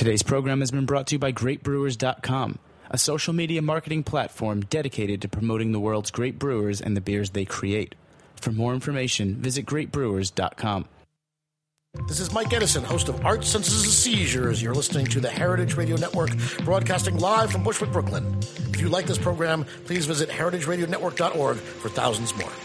Today's program has been brought to you by GreatBrewers.com, a social media marketing platform dedicated to promoting the world's great brewers and the beers they create. For more information, visit GreatBrewers.com. This is Mike Edison, host of Art, Senses, and Seizures. You're listening to the Heritage Radio Network, broadcasting live from Bushwick, Brooklyn. If you like this program, please visit heritageradionetwork.org for thousands more.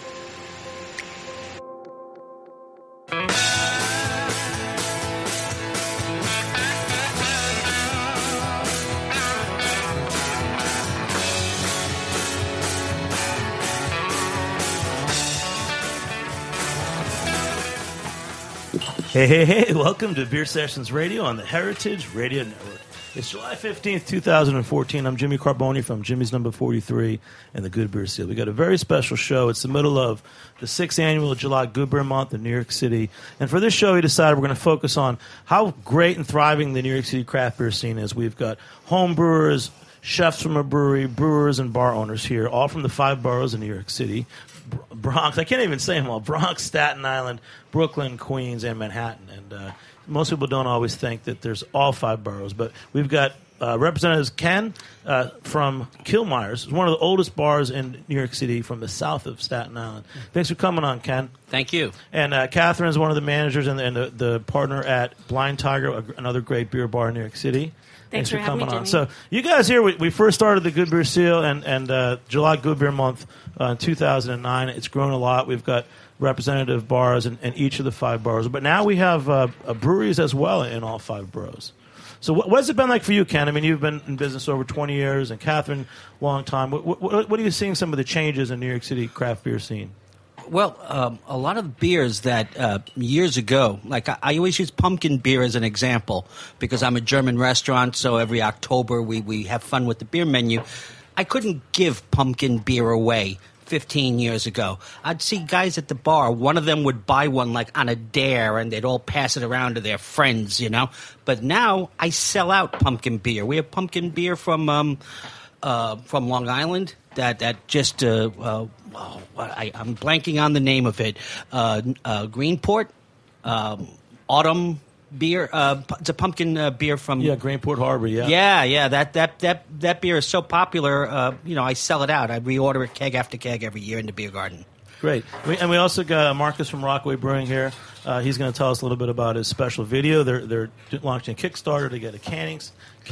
Hey, welcome to Beer Sessions Radio on the Heritage Radio Network. It's July 15th, 2014. I'm Jimmy Carboni from Jimmy's Number 43 and the Good Beer Seal. We got a very special show. It's the middle of the 6th annual July Good Beer Month in New York City. And for this show, we decided we're going to focus on how great and thriving the New York City craft beer scene is. We've got home brewers, chefs from a brewery, brewers, and bar owners here, all from the 5 boroughs in New York City. Bronx, I can't even say them all. Bronx, Staten Island, Brooklyn, Queens, and Manhattan. And most people don't always think that there's all 5 boroughs. But we've got Representatives Ken from Kilmeyer's, one of the oldest bars in New York City from the south of Staten Island. Thanks for coming on, Ken. Thank you. And Catherine's one of the managers and the partner at Blind Tiger, another great beer bar in New York City. Thanks for coming having me, on. Jimmy. So you guys here, we first started the Good Beer Seal and July Good Beer Month in 2009. It's grown a lot. We've got representative bars in each of the 5 boroughs. But now we have breweries as well in all 5 boroughs. So what's it been like for you, Ken? I mean, you've been in business over 20 years, and Catherine, long time. What are you seeing some of the changes in New York City craft beer scene? Well, a lot of the beers that years ago, like I always use pumpkin beer as an example because I'm a German restaurant, so every October we have fun with the beer menu. I couldn't give pumpkin beer away 15 years ago. I'd see guys at the bar, one of them would buy one like on a dare and they'd all pass it around to their friends, you know. But now I sell out pumpkin beer. We have pumpkin beer from Long Island that just I'm blanking on the name of it. Greenport, Autumn beer. It's a pumpkin beer from Greenport Harbor. Yeah. That beer is so popular. I sell it out. I reorder it keg after keg every year in the beer garden. Great. And we also got Marcus from Rockaway Brewing here. He's going to tell us a little bit about his special video. They're launching a Kickstarter to get a canning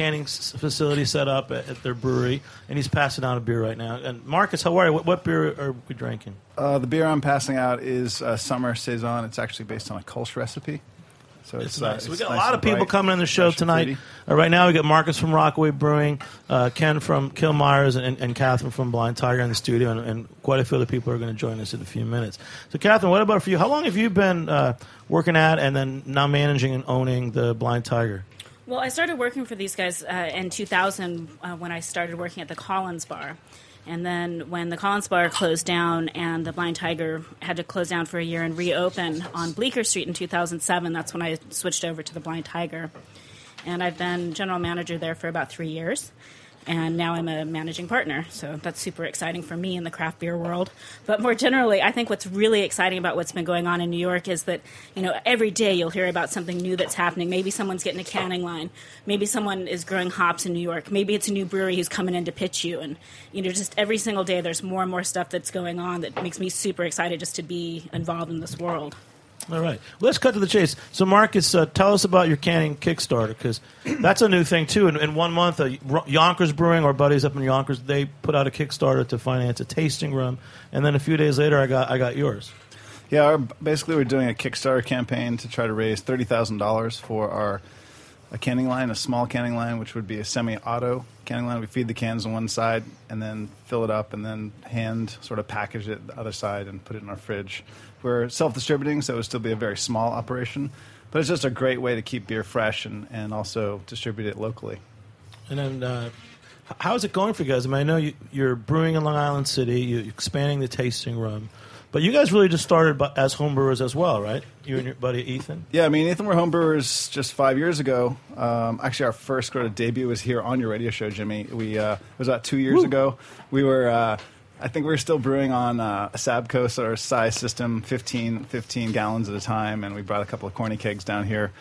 facility set up at their brewery, and he's passing out a beer right now. And Marcus, how are you? What beer are we drinking? The beer I'm passing out is Summer Saison. It's actually based on a Kolsch recipe. So it's nice. We got nice a lot of people bright, coming on the show tonight. Right now we got Marcus from Rockaway Brewing, Ken from Kilmeyer's, and Catherine from Blind Tiger in the studio, and quite a few other people are going to join us in a few minutes. So Catherine, what about for you? How long have you been working at and then now managing and owning the Blind Tiger? Well, I started working for these guys in 2000 when I started working at the Collins Bar. And then when the Collins Bar closed down and the Blind Tiger had to close down for a year and reopen on Bleecker Street in 2007, that's when I switched over to the Blind Tiger. And I've been general manager there for about 3 years. And now I'm a managing partner, so that's super exciting for me in the craft beer world. But more generally, I think what's really exciting about what's been going on in New York is that, every day you'll hear about something new that's happening. Maybe someone's getting a canning line. Maybe someone is growing hops in New York. Maybe it's a new brewery who's coming in to pitch you. And, just every single day there's more and more stuff that's going on that makes me super excited just to be involved in this world. All right. Well, let's cut to the chase. So, Marcus, tell us about your canning Kickstarter, because that's a new thing, too. In 1 month, Yonkers Brewing, our buddies up in Yonkers, they put out a Kickstarter to finance a tasting room. And then a few days later, I got yours. Yeah, basically we're doing a Kickstarter campaign to try to raise $30,000 for a canning line, a small canning line, which would be a semi-auto canning line. We feed the cans on one side and then fill it up and then hand sort of package it the other side and put it in our fridge. We're self-distributing, so it would still be a very small operation. But it's just a great way to keep beer fresh and also distribute it locally. And then how is it going for you guys? I mean, I know you're brewing in Long Island City. You're expanding the tasting room. But you guys really just started as homebrewers as well, right? You and your buddy Ethan? Yeah, I mean, Ethan were homebrewers just 5 years ago. Actually, our first sort of debut was here on your radio show, Jimmy. It was about 2 years ago. We were... I think we were still brewing on a Sabco size system, 15 gallons at a time, and we brought a couple of corny kegs down here.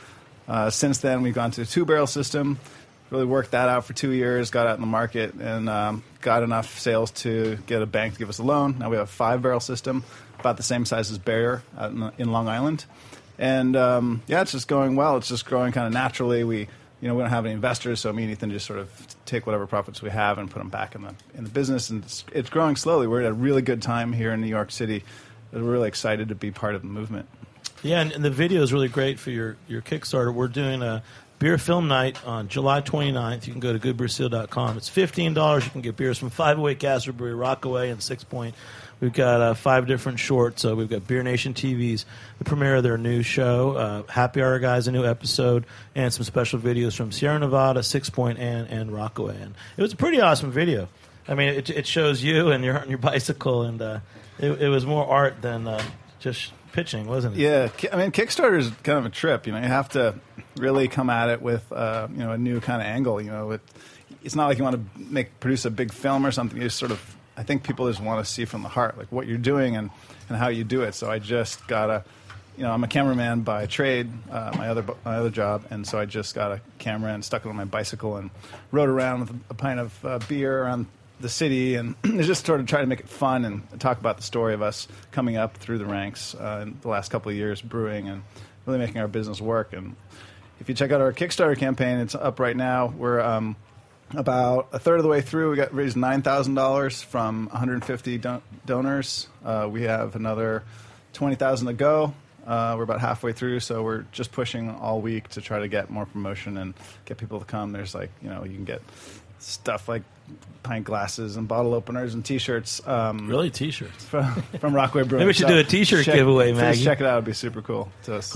Since then, we've gone to a 2-barrel system. Really worked that out for 2 years, got out in the market, and got enough sales to get a bank to give us a loan. Now we have a 5-barrel system, about the same size as Bear out in Long Island. And, it's just going well. It's just growing kind of naturally. We don't have any investors, so me and Ethan just sort of take whatever profits we have and put them back in the business. And it's growing slowly. We're at a really good time here in New York City. We're really excited to be part of the movement. Yeah, and the video is really great for your Kickstarter. We're doing a beer film night on July 29th. You can go to goodbeerseal.com. It's $15. You can get beers from 508 Casper Brewery, Rockaway, and 6 Point. We've got 5 different shorts. We've got Beer Nation TV's the premiere of their new show. Happy Hour Guys, a new episode, and some special videos from Sierra Nevada, 6 Point, and Rockaway. And it was a pretty awesome video. I mean, it shows you and you're on your bicycle, and it was more art than just pitching, wasn't it? Yeah, I mean, Kickstarter is kind of a trip. You have to really come at it with a new kind of angle. It's not like you want to produce a big film or something. You just sort of, I think people just want to see from the heart, like what you're doing and how you do it. So I just got I'm a cameraman by trade, my other job, and so I just got a camera and stuck it on my bicycle and rode around with a pint of beer around the city, and just sort of try to make it fun and talk about the story of us coming up through the ranks in the last couple of years brewing and really making our business work. And if you check out our Kickstarter campaign, it's up right now. We're about a third of the way through. We raised $9,000 from 150 donors. We have another $20,000 to go. We're about halfway through, so we're just pushing all week to try to get more promotion and get people to come. There's you can get stuff like pint glasses and bottle openers and T-shirts. Really, T-shirts from Rockaway Brewing. Maybe we should do a T-shirt giveaway, Maggie. Check it out; it'd be super cool.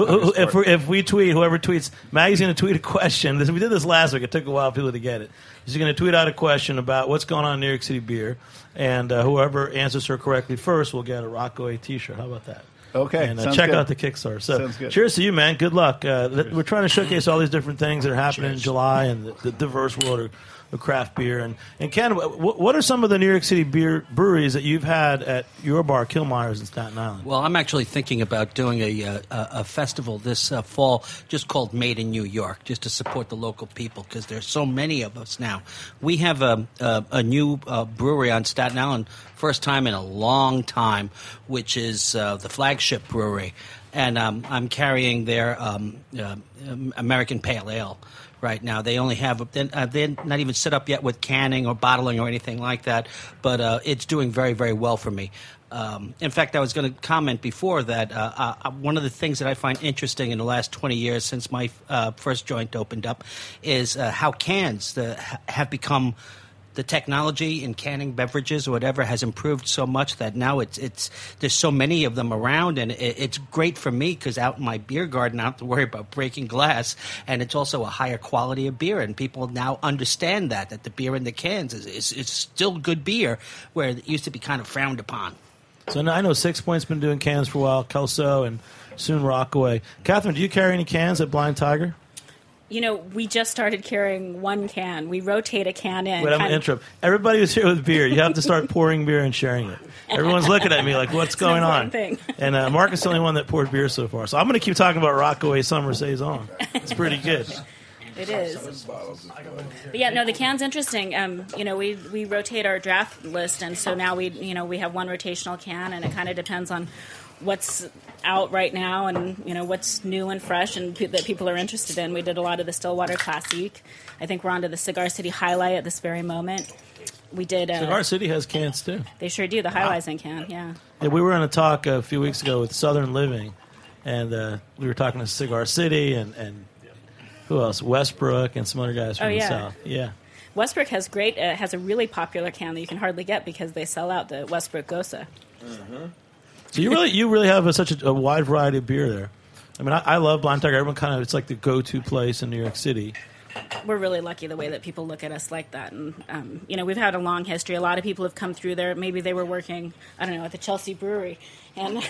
If we tweet, whoever tweets, Maggie's going to tweet a question. We did this last week. It took a while for people to get it. She's going to tweet out a question about what's going on in New York City beer, and whoever answers her correctly first will get a Rockaway T-shirt. How about that? Okay, and check out the Kickstarter. So, sounds good. Cheers to you, man. Good luck. We're trying to showcase all these different things that are happening in July and the diverse world of craft beer. And Ken, what are some of the New York City breweries that you've had at your bar, Kilmeyer's in Staten Island? Well, I'm actually thinking about doing a festival this fall just called Made in New York, just to support the local people, because there's so many of us now. We have a new brewery on Staten Island, first time in a long time, which is the Flagship Brewery. And I'm carrying their American Pale Ale right now. They only have they're not even set up yet with canning or bottling or anything like that, but it's doing very, very well for me. In fact, I was going to comment before that one of the things that I find interesting in the last 20 years since my first joint opened up is how cans have become. The technology in canning beverages or whatever has improved so much that now it's there's so many of them around, and it's great for me because out in my beer garden I don't have to worry about breaking glass, and it's also a higher quality of beer, and people now understand that the beer in the cans is still good beer, where it used to be kind of frowned upon. So now I know 6 Point's been doing cans for a while, Kelso, and soon Rockaway. Catherine, do you carry any cans at Blind Tiger? We just started carrying one can. We rotate a can in. Wait, I'm going to interrupt. Everybody who's here with beer, you have to start pouring beer and sharing it. Everyone's looking at me like, what's going on? Thing. And Mark is the only one that poured beer so far. So I'm going to keep talking about Rockaway Summer Saison. It's pretty good. It is. But yeah, no, the can's interesting. We rotate our draft list, and so now we have one rotational can, and it kind of depends on what's out right now and what's new and fresh and that people are interested in. We did a lot of the Stillwater Classique. I think we're on to the Cigar City Highlight at this very moment. We did. Cigar City has cans too. They sure do. The Highlighting can, yeah. Yeah, we were in a talk a few weeks ago with Southern Living, and we were talking to Cigar City and who else? Westbrook and some other guys from the South. Yeah. Westbrook has has a really popular can that you can hardly get because they sell out the Westbrook Gosa. Mm-hmm. So you really have such a wide variety of beer there. I mean, I love Blind Tiger. Everyone it's like the go-to place in New York City. We're really lucky the way that people look at us like that. And, we've had a long history. A lot of people have come through there. Maybe they were working, I don't know, at the Chelsea Brewery. And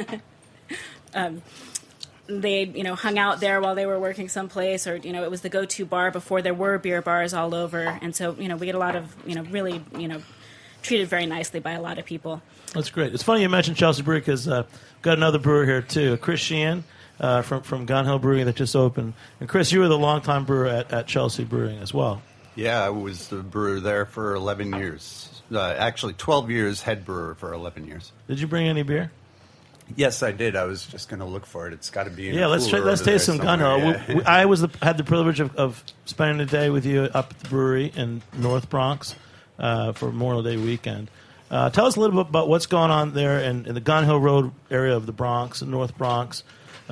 they, hung out there while they were working someplace. Or, it was the go-to bar before there were beer bars all over. And so, we get a lot of, really, treated very nicely by a lot of people. That's great. It's funny you mentioned Chelsea Brewery because we've got another brewer here, too, Chris Sheehan. from Gun Hill Brewing that just opened. And Chris, you were the longtime brewer at Chelsea Brewing as well. Yeah, I was the brewer there for 11 years. Actually, 12 years, head brewer for 11 years. Did you bring any beer? Yes, I did. I was just going to look for it. It's got to be in Yeah, the let's cooler taste over some there Gun Hill. somewhere, yeah. I had the privilege of spending the day with you up at the brewery in North Bronx for Memorial Day weekend. Tell us a little bit about what's going on there in the Gun Hill Road area of the Bronx, North Bronx,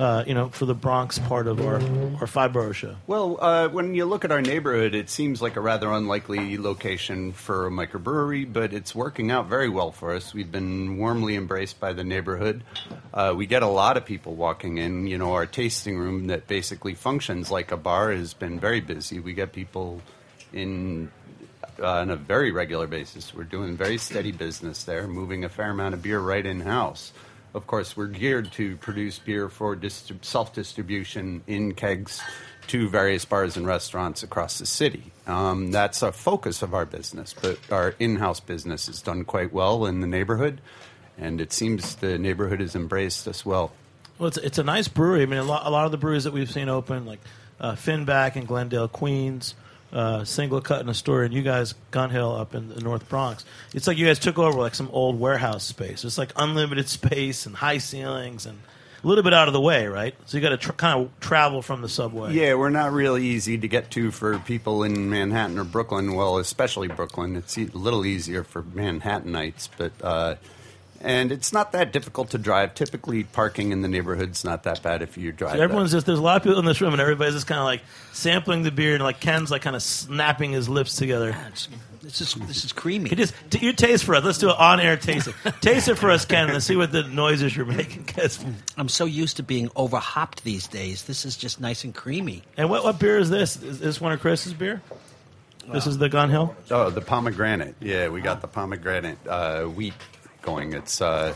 for the Bronx part of our five-borough show. Well, when you look at our neighborhood, it seems like a rather unlikely location for a microbrewery, but it's working out very well for us. We've been warmly embraced by the neighborhood. We get a lot of people walking in. You know, our tasting room that basically functions like a bar has been very busy. We get people in on a very regular basis. We're doing very steady business there, moving a fair amount of beer right in-house. Of course, we're geared to produce beer for self-distribution in kegs to various bars and restaurants across the city. That's a focus of our business, but our in-house business is done quite well in the neighborhood, and it seems the neighborhood has embraced us well. Well, it's a nice brewery. I mean, a lot of the breweries that we've seen open, like Finback in Glendale, Queens, Single Cut in Astoria, and you guys, Gun Hill up in the North Bronx. It's like you guys took over like some old warehouse space. It's like unlimited space and high ceilings and a little bit out of the way, right? So you got to kind of travel from the subway. Yeah, we're not really easy to get to for people in Manhattan or Brooklyn. Well, especially Brooklyn. It's a little easier for Manhattanites, but and it's not that difficult to drive. Typically, parking in the neighborhood's not that bad if you drive. So everyone's there's a lot of people in this room, and everybody's just kind of like sampling the beer, and like Ken's like kind of snapping his lips together. Yeah, this is creamy. Your taste for us. Let's do an on-air tasting. Taste it for us, Ken, and see what the noises you're making. I'm so used to being over-hopped these days. This is just nice and creamy. And what beer is this? Is this one of Chris's beer? This is the Gun Hill? Oh, the pomegranate. Yeah, we got the pomegranate wheat going. It's a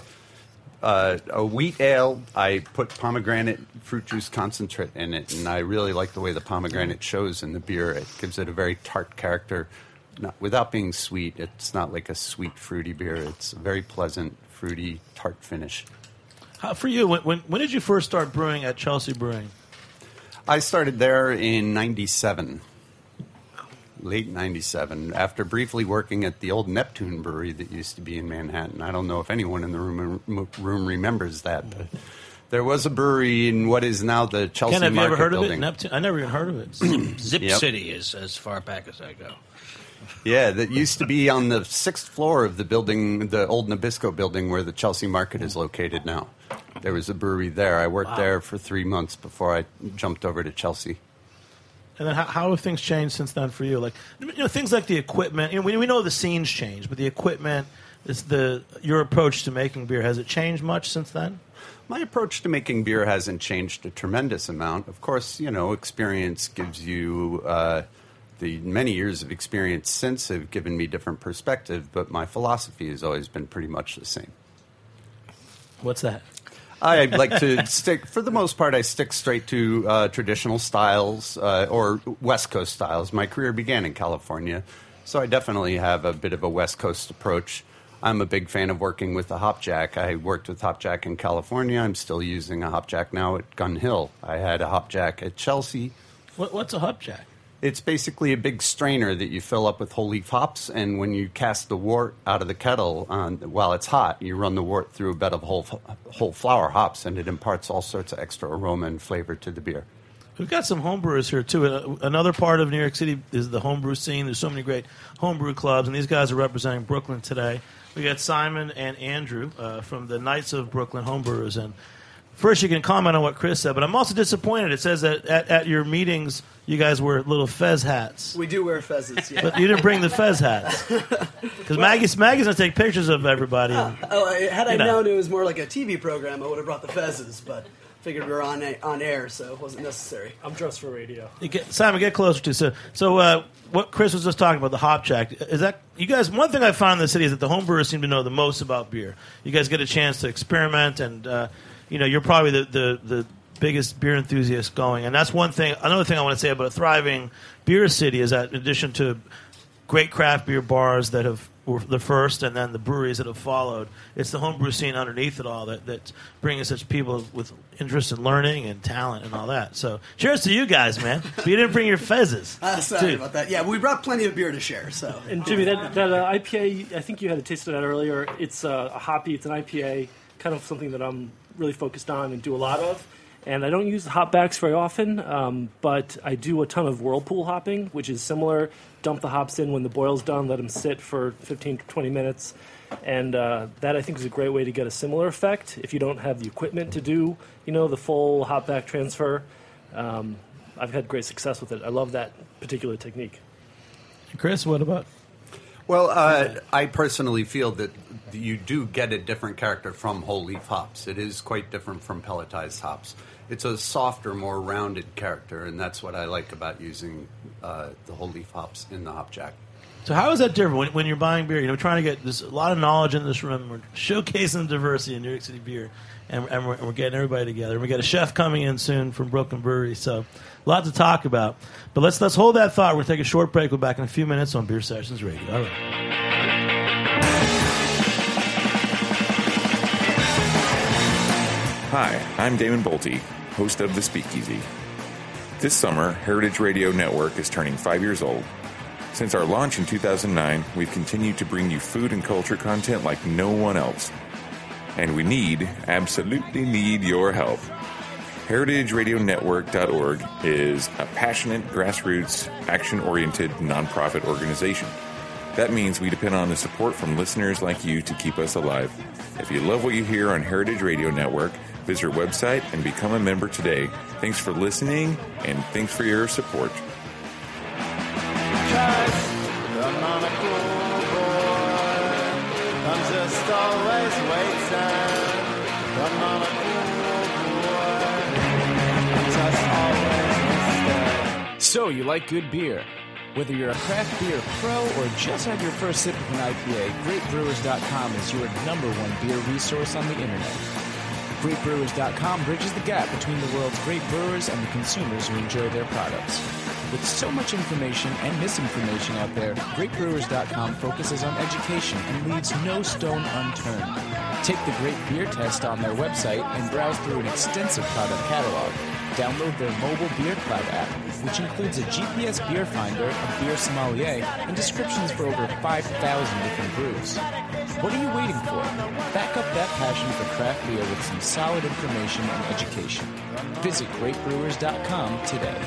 wheat ale. I put pomegranate fruit juice concentrate in it, and I really like the way the pomegranate shows in the beer. It gives it a very tart character. Without being sweet, it's not like a sweet, fruity beer. It's a very pleasant, fruity, tart finish. For you, when did you first start brewing at Chelsea Brewing? I started there in 97. Late 97, after briefly working at the old Neptune brewery that used to be in Manhattan. I don't know if anyone in the room remembers that, but there was a brewery in what is now the Chelsea Ken, have Market you ever heard building. of it? Neptune? I never even heard of it. Zip Yep. City is as far back as I go. Yeah, that used to be on the 6th floor of the building, the old Nabisco building where the Chelsea Market is located now. There was a brewery there. I worked there for 3 months before I jumped over to Chelsea. And then how have things changed since then for you? Like, things like the equipment. We know the scene's changed, but the equipment, your approach to making beer, has it changed much since then? My approach to making beer hasn't changed a tremendous amount. Of course, experience gives you the many years of experience since have given me different perspective, but my philosophy has always been pretty much the same. What's that? I like to stick, for the most part, I stick straight to traditional styles or West Coast styles. My career began in California, so I definitely have a bit of a West Coast approach. I'm a big fan of working with the Hopjack. I worked with Hopjack in California. I'm still using a Hopjack now at Gun Hill. I had a Hopjack at Chelsea. What's a Hopjack? It's basically a big strainer that you fill up with whole leaf hops, and when you cast the wort out of the kettle while it's hot, you run the wort through a bed of whole flower hops, and it imparts all sorts of extra aroma and flavor to the beer. We've got some homebrewers here, too. Another part of New York City is the homebrew scene. There's so many great homebrew clubs, and these guys are representing Brooklyn today. We got Simon and Andrew from the Knights of Brooklyn Homebrewers. And first, you can comment on what Chris said, but I'm also disappointed. It says that at your meetings, you guys wear little fez hats. We do wear fezzes, yeah. But you didn't bring the fez hats. Because Maggie's going to take pictures of everybody. Had I known it was more like a TV program, I would have brought the fezzes, but figured we were on air, so it wasn't necessary. I'm dressed for radio. Simon, get closer to. So what Chris was just talking about, the Hopjack, is that you guys? One thing I found in the city is that the homebrewers seem to know the most about beer. You guys get a chance to experiment, and you're probably the biggest beer enthusiast going. And that's one thing. Another thing I want to say about a thriving beer city is that in addition to great craft beer bars that were the first, and then the breweries that have followed. It's the homebrew scene underneath it all that's bringing such people with interest in learning and talent and all that. So, cheers to you guys, man. But you didn't bring your fezzes. Sorry about that. Yeah, we brought plenty of beer to share. So, and Jimmy, that IPA, I think you had a taste of that earlier. It's a hoppy. It's an IPA, kind of something that I'm really focused on and do a lot of. And I don't use hopbacks very often, but I do a ton of whirlpool hopping, which is similar. Dump the hops in when the boil's done, let them sit for 15 to 20 minutes. And that, I think, is a great way to get a similar effect if you don't have the equipment to do, the full hopback transfer. I've had great success with it. I love that particular technique. Chris, what about? Well, I personally feel that you do get a different character from whole leaf hops. It is quite different from pelletized hops. It's a softer, more rounded character, and that's what I like about using the whole leaf hops in the hop jack. So how is that different when you're buying beer? We're trying to get there's a lot of knowledge in this room. We're showcasing diversity in New York City beer, and we're getting everybody together. We got a chef coming in soon from Brooklyn Brewery, so a lot to talk about. But let's hold that thought. We're going to take a short break. We'll be back in a few minutes on Beer Sessions Radio. All right. Hi, I'm Damon Bolte, host of The Speakeasy. This summer, Heritage Radio Network is turning 5 years old. Since our launch in 2009, we've continued to bring you food and culture content like no one else. And we absolutely need your help. HeritageRadioNetwork.org is a passionate, grassroots, action-oriented nonprofit organization. That means we depend on the support from listeners like you to keep us alive. If you love what you hear on Heritage Radio Network, visit our website and become a member today. Thanks for listening, and thanks for your support. So, you like good beer? Whether you're a craft beer pro or just had your first sip of an IPA, GreatBrewers.com is your #1 beer resource on the internet. GreatBrewers.com bridges the gap between the world's great brewers and the consumers who enjoy their products. With so much information and misinformation out there, GreatBrewers.com focuses on education and leaves no stone unturned. Take the Great Beer Test on their website and browse through an extensive product catalog. Download their mobile Beer Cloud app, which includes a GPS beer finder, a beer sommelier, and descriptions for over 5,000 different brews. What are you waiting for? Back up that passion for craft beer with some solid information and education. Visit GreatBrewers.com today.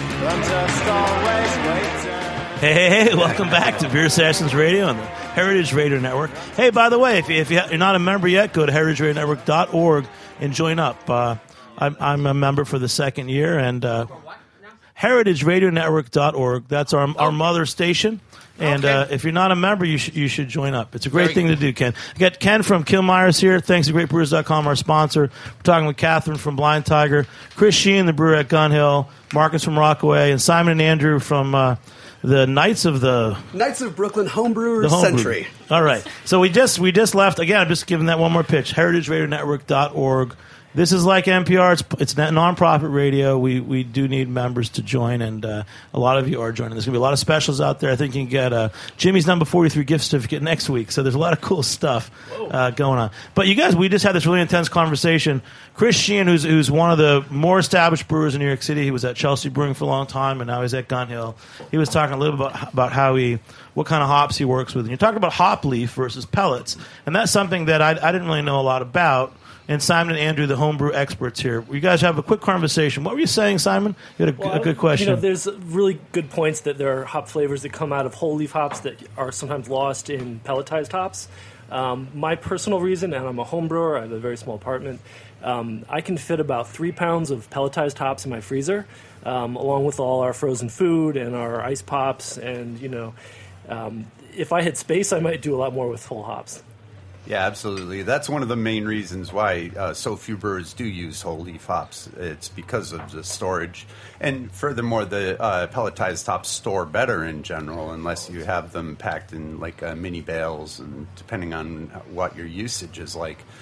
Hey, welcome back to Beer Sessions Radio on the Heritage Radio Network. Hey, by the way, if you're not a member yet, go to heritageradionetwork.org and join up. I'm a member for the second year, and heritageradionetwork.org. That's our mother station. And if you're not a member, you should join up. It's a great thing to do, Ken. I got Ken from Kilmeyer's here. Thanks to GreatBrewers.com, our sponsor. We're talking with Catherine from Blind Tiger, Chris Sheehan, the brewer at Gun Hill, Marcus from Rockaway, and Simon and Andrew from the Knights of Brooklyn Homebrewers Century. All right. So we just left. Again, I'm just giving that one more pitch. heritageradionetwork.org. This is like NPR. It's nonprofit radio. We do need members to join, and a lot of you are joining. There's going to be a lot of specials out there. I think you can get Jimmy's number 43 gift certificate next week. So there's a lot of cool stuff going on. But you guys, we just had this really intense conversation. Chris Sheehan, who's one of the more established brewers in New York City. He was at Chelsea Brewing for a long time, and now he's at Gun Hill. He was talking a little bit about what kind of hops he works with. And you're talking about hop leaf versus pellets, and that's something that I didn't really know a lot about. And Simon and Andrew, the homebrew experts here. You guys have a quick conversation. What were you saying, Simon? You had a good question. There's really good points that there are hop flavors that come out of whole leaf hops that are sometimes lost in pelletized hops. My personal reason, and I'm a home brewer, I have a very small apartment, I can fit about 3 pounds of pelletized hops in my freezer, along with all our frozen food and our ice pops. And, if I had space, I might do a lot more with whole hops. Yeah, absolutely. That's one of the main reasons why so few brewers do use whole leaf hops. It's because of the storage. And furthermore, the pelletized hops store better in general unless you have them packed in like mini bales, and depending on what your usage is like.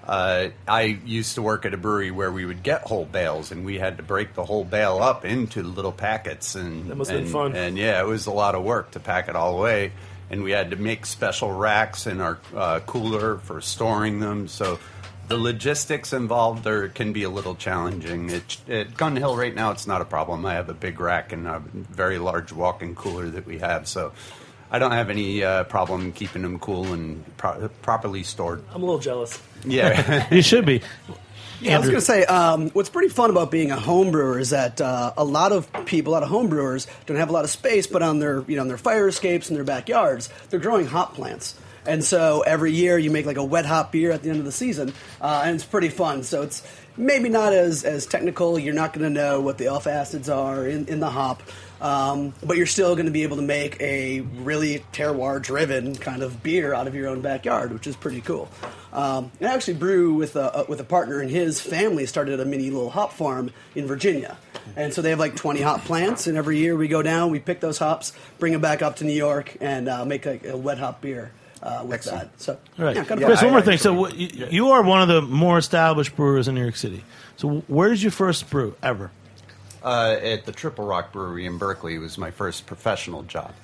I used to work at a brewery where we would get whole bales, and we had to break the whole bale up into little packets. And that must have been fun. And yeah, it was a lot of work to pack it all away. And we had to make special racks in our cooler for storing them. So the logistics involved can be a little challenging. At Gun Hill right now, it's not a problem. I have a big rack and a very large walk-in cooler that we have. So I don't have any problem keeping them cool and properly stored. I'm a little jealous. Yeah. You should be. Yeah, I was going to say, what's pretty fun about being a home brewer is that a lot of home brewers don't have a lot of space, but on their fire escapes in their backyards, they're growing hop plants. And so every year you make like a wet hop beer at the end of the season, and it's pretty fun. So it's maybe not as technical. You're not going to know what the alpha acids are in the hop, but you're still going to be able to make a really terroir-driven kind of beer out of your own backyard, which is pretty cool. And I actually brew with a partner, and his family started a mini little hop farm in Virginia. And so they have like 20 hop plants, and every year we go down, we pick those hops, bring them back up to New York, and make a wet hop beer. With Excellent. that. So, Right. yeah, Chris, one more thing. So you are one of the more established brewers in New York City. So where did you first brew, ever? At the Triple Rock Brewery in Berkeley. It was my first professional job.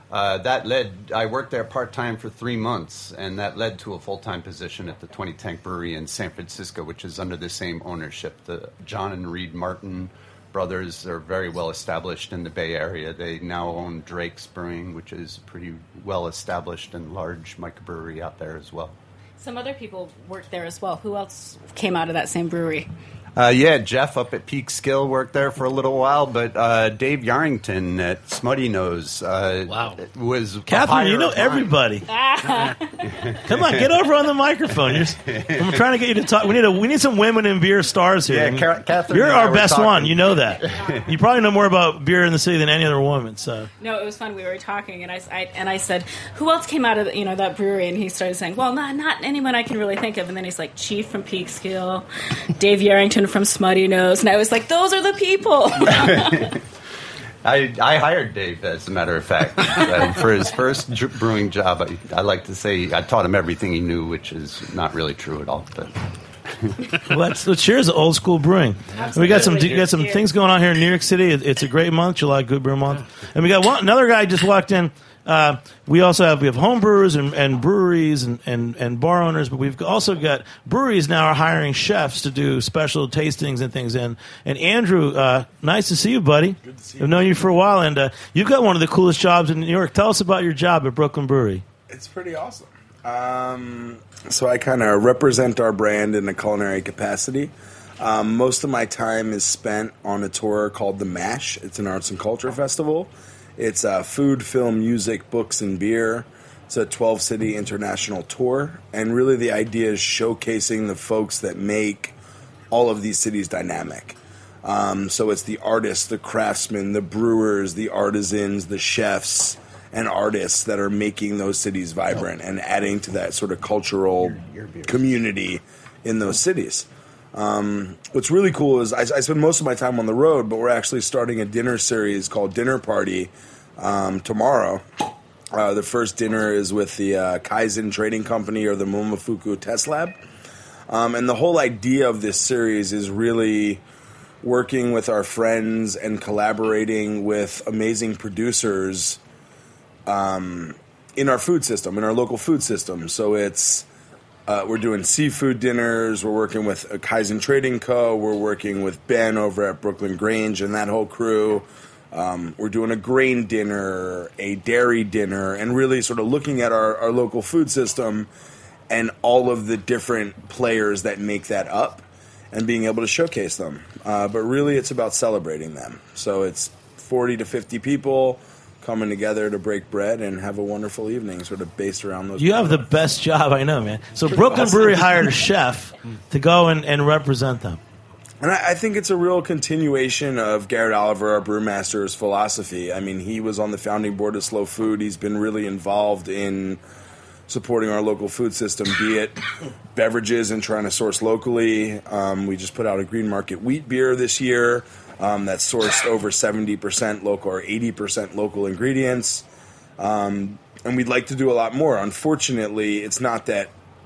I worked there part-time for 3 months, and that led to a full-time position at the 20 Tank Brewery in San Francisco, which is under the same ownership. The John and Reed Martin brothers are very well established in the Bay Area. They now own Drake's Brewing, which is pretty well established and large microbrewery out there as well. Some other people worked there as well. Who else came out of that same brewery? Jeff up at Peak Skill worked there for a little while, but Dave Yarrington at Smutty Nose was Catherine, you know everybody. Come on, get over on the microphone. I'm trying to get you to talk. We need some women in beer stars here. Yeah, Catherine, you're our best one. You know that. You probably know more about beer in the city than any other woman. So no, it was fun. We were talking, and I said, "Who else came out of that brewery?" And he started saying, "Well, not anyone I can really think of." And then he's like, "Chief from Peak Skill, Dave Yarrington from Smutty Nose," and I was like, "Those are the people." I hired Dave, as a matter of fact, for his first brewing job. I like to say I taught him everything he knew, which is not really true at all. But let's cheers to old school brewing. Absolutely. We got some things going on here in New York City. It's a great month, July Good Beer Month, and we got another guy just walked in. We have home brewers and breweries and bar owners, but we've also got breweries now are hiring chefs to do special tastings and things. And Andrew, nice to see you, buddy. Good to see you. I've known you for a while, and you've got one of the coolest jobs in New York. Tell us about your job at Brooklyn Brewery. It's pretty awesome. So I kind of represent our brand in a culinary capacity. Most of my time is spent on a tour called The MASH. It's an arts and culture festival. It's food, film, music, books, and beer. It's a 12-city international tour. And really the idea is showcasing the folks that make all of these cities dynamic. So it's the artists, the craftsmen, the brewers, the artisans, the chefs, and artists that are making those cities vibrant and adding to that sort of cultural community in those cities. What's really cool is I spend most of my time on the road, but we're actually starting a dinner series called Dinner Party tomorrow. The first dinner is with the Kaizen Trading Company or the Momofuku Test Lab. And the whole idea of this series is really working with our friends and collaborating with amazing producers in our food system, in our local food system. So it's we're doing seafood dinners. We're working with a Kaizen Trading Co. We're working with Ben over at Brooklyn Grange and that whole crew. We're doing a grain dinner, a dairy dinner, and really sort of looking at our local food system and all of the different players that make that up and being able to showcase them. But really it's about celebrating them. So it's 40 to 50 people coming together to break bread and have a wonderful evening sort of based around those. You have the best job I know, man. So Brooklyn Brewery hired a chef to go and represent them. And I think it's a real continuation of Garrett Oliver, our brewmaster's philosophy. I mean, he was on the founding board of Slow Food. He's been really involved in supporting our local food system, be it beverages and trying to source locally. We just put out a Green Market wheat beer this year that's sourced over 70% local or 80% local ingredients. And we'd like to do a lot more. Unfortunately, it's not that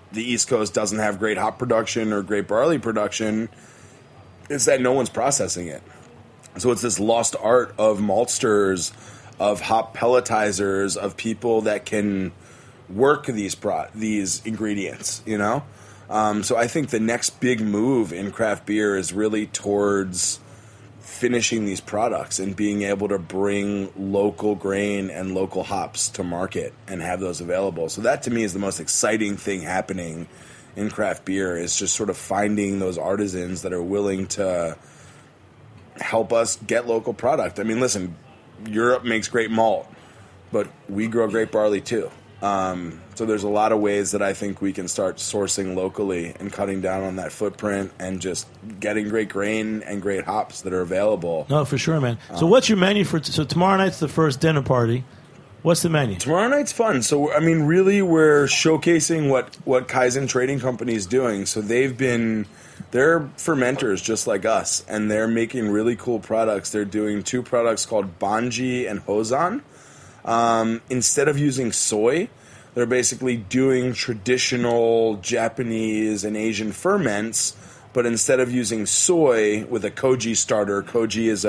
the East Coast doesn't have great hop production or great barley production is that no one's processing it. So it's this lost art of maltsters, of hop pelletizers, of people that can work these ingredients, you know? So I think the next big move in craft beer is really towards finishing these products and being able to bring local grain and local hops to market and have those available. So that to me is the most exciting thing happening in craft beer, is just sort of finding those artisans that are willing to help us get local product. I mean, listen, Europe makes great malt, but we grow great barley too. So there's a lot of ways that I think we can start sourcing locally and cutting down on that footprint and just getting great grain and great hops that are available. No, for sure, man. So what's your menu for? So tomorrow night's the first dinner party. What's the menu? Tomorrow night's fun. So, I mean, really we're showcasing what Kaizen Trading Company is doing. So they're fermenters just like us, and they're making really cool products. They're doing 2 products called Banji and Hozan. Instead of using soy, they're basically doing traditional Japanese and Asian ferments, but instead of using soy with a koji starter, koji is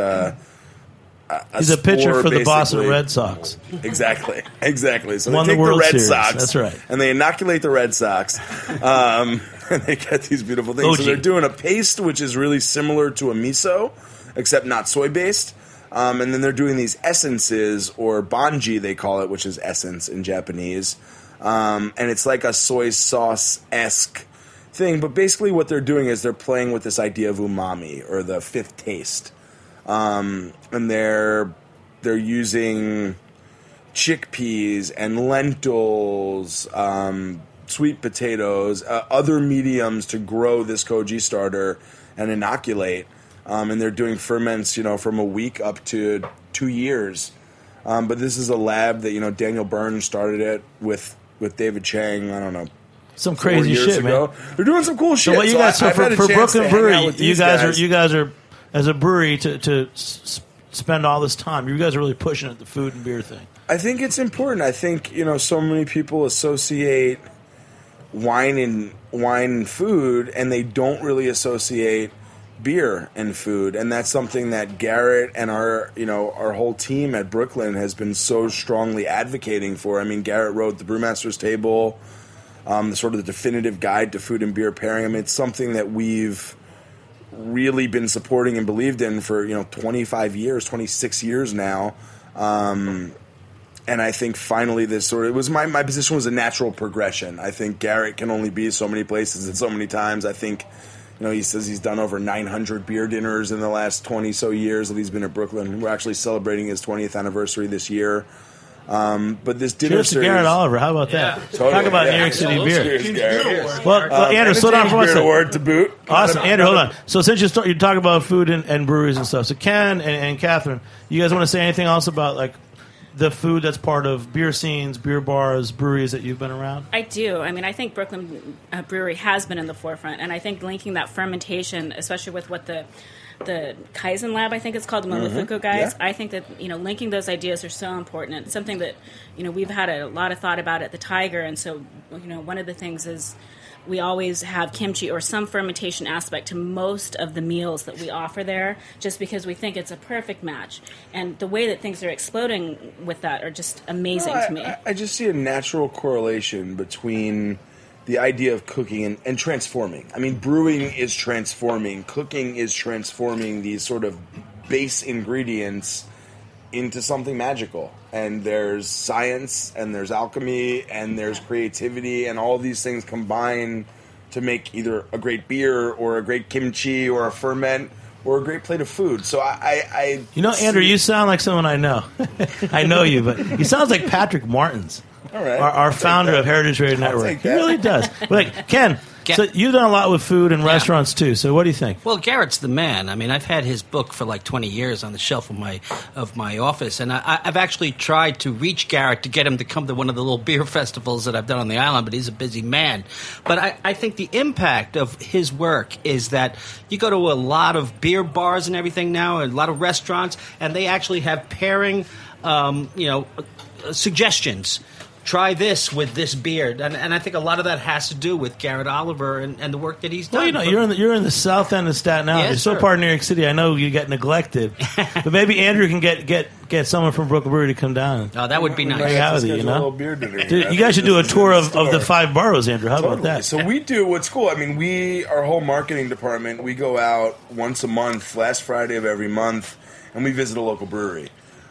he's a pitcher for the Boston Red Sox. Exactly. So Won they take the World Red Series. Sox, That's right, and they inoculate the Red Sox, and they get these beautiful things. So they're doing a paste which is really similar to a miso, except not soy-based. And then they're doing these essences, or banji they call it, which is essence in Japanese. And it's like a soy sauce-esque thing. But basically what they're doing is they're playing with this idea of umami, or the fifth taste. And they're using chickpeas and lentils, sweet potatoes, other mediums to grow this koji starter and inoculate. And they're doing ferments, from a week up to 2 years. But this is a lab that, Daniel Byrne started it with David Chang, I don't know, some crazy shit, ago. Man. They're doing some cool shit. So what you guys, for Brooklyn Brewery, you guys are as a brewery to spend all this time. You guys are really pushing at the food and beer thing. I think it's important. I think so many people associate wine and food, and they don't really associate beer and food, and that's something that Garrett and our whole team at Brooklyn has been so strongly advocating for. I mean, Garrett wrote the Brewmaster's Table, sort of the definitive guide to food and beer pairing. I mean, it's something that we've really been supporting and believed in for 26 years now. And I think finally my position was a natural progression. I think Garrett can only be so many places and so many times. I think he says he's done over 900 beer dinners in the last 20-so years that he's been at Brooklyn. We're actually celebrating his 20th anniversary this year. But this dinner Cheers series... to Garrett Oliver. How about that? Totally. Talk about New York City beer. Well, Andrew, slow down for one second. Award to boot. Awesome. Andrew, hold on. So since you talk about food and breweries and stuff, so Ken and Catherine, you guys want to say anything else about the food that's part of beer scenes, beer bars, breweries that you've been around? I do. I mean, I think Brooklyn Brewery has been in the forefront, and I think linking that fermentation, especially with what the Kaizen Lab, I think it's called, the Momofuku guys, I think that, linking those ideas are so important. And it's something that, we've had a lot of thought about at the Tiger, and so, one of the things is we always have kimchi or some fermentation aspect to most of the meals that we offer there, just because we think it's a perfect match. And the way that things are exploding with that are just amazing to me. I just see a natural correlation between the idea of cooking and transforming. I mean, brewing is transforming. Cooking is transforming these sort of base ingredients into something magical. And there's science, and there's alchemy, and there's creativity, and all these things combine to make either a great beer or a great kimchi or a ferment or a great plate of food. So I Andrew, you sound like someone I know. I know you, but he sounds like Patrick Martins. All right. Our founder of Heritage Radio Network. He really does. But Ken, so you've done a lot with food and restaurants too. So what do you think? Well, Garrett's the man. I mean, I've had his book for 20 years on the shelf of my office, and I've actually tried to reach Garrett to get him to come to one of the little beer festivals that I've done on the island, but he's a busy man. But I think the impact of his work is that you go to a lot of beer bars and everything now, and a lot of restaurants, and they actually have pairing, suggestions. try this with this beer. And I think a lot of that has to do with Garrett Oliver and the work that he's done. Well, you're in the south end of Staten Island. Yes, you're so sir. part of New York City. I know you get neglected, but maybe Andrew can get someone from Brooklyn Brewery to come down. Oh, that would be nice. Hang out with you, you A know? little beer dinner. Dude, you guys should do a tour of the 5 boroughs, Andrew. How about that? So we do what's cool. I mean, our whole marketing department, we go out once a month, last Friday of every month, and we visit a local brewery.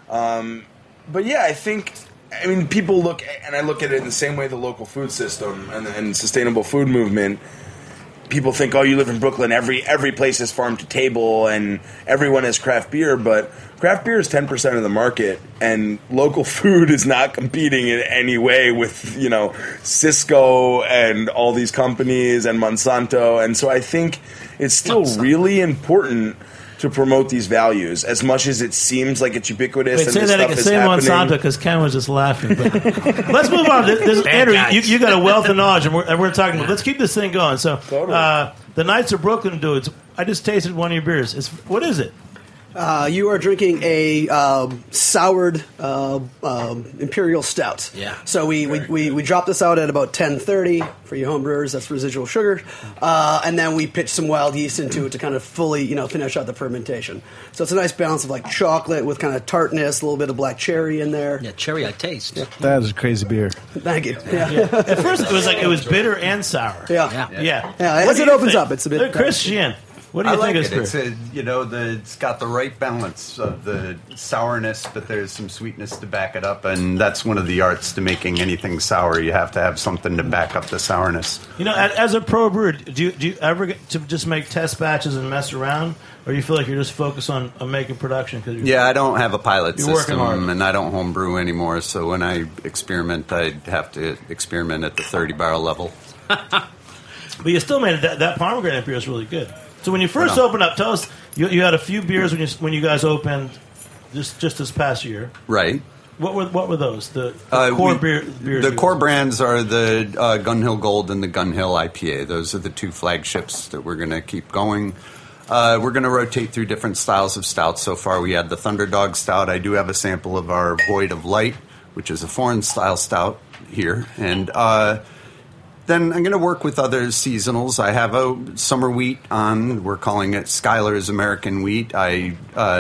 But yeah, I mean, people look, and I look at it in the same way the local food system and sustainable food movement. People think, oh, you live in Brooklyn, every place is farm to table, and everyone has craft beer, but craft beer is 10% of the market, and local food is not competing in any way with, Cisco and all these companies and Monsanto, and so I think it's still really important to promote these values as much as it seems like it's ubiquitous. Wait, and say this that stuff again. is Say happening. Monsanto, because Ken was just laughing. But let's move on. Andrew, you got a wealth of knowledge, and we're talking about. Let's keep this thing going. So, the Knights of Brooklyn dudes. I just tasted one of your beers. What is it? You are drinking a soured imperial stout. Yeah. So we dropped this out at about 10:30 for you homebrewers. That's residual sugar, and then we pitched some wild yeast into it to kind of fully finish out the fermentation. So it's a nice balance of like chocolate with kind of tartness, a little bit of black cherry in there. Yeah, cherry I taste. Yeah. That is a crazy beer. Thank you. Yeah. At first, it was bitter and sour. Yeah. Yeah. As it opens up, it's a bit. Chris Sheehan, what do you think of this beer? It's got the right balance of the sourness, but there's some sweetness to back it up, and that's one of the arts to making anything sour. You have to have something to back up the sourness. As a pro brewer, do you ever get to just make test batches and mess around, or do you feel like you're just focused on making production? I don't have a pilot You're working hard. system, and I don't homebrew anymore, so when I experiment, I have to experiment at the 30-barrel level. But you still made it. That pomegranate beer is really good. So when you first opened up, tell us, you had a few beers when you guys opened just this past year. Right. What were those? The core beers? The core brands are the Gun Hill Gold and the Gun Hill IPA. Those are the two flagships that we're going to keep going. We're going to rotate through different styles of stouts. So far, we had the Thunderdog Stout. I do have a sample of our Void of Light, which is a foreign-style stout here. And then I'm going to work with other seasonals. I have a summer wheat on. We're calling it Skylar's American Wheat. I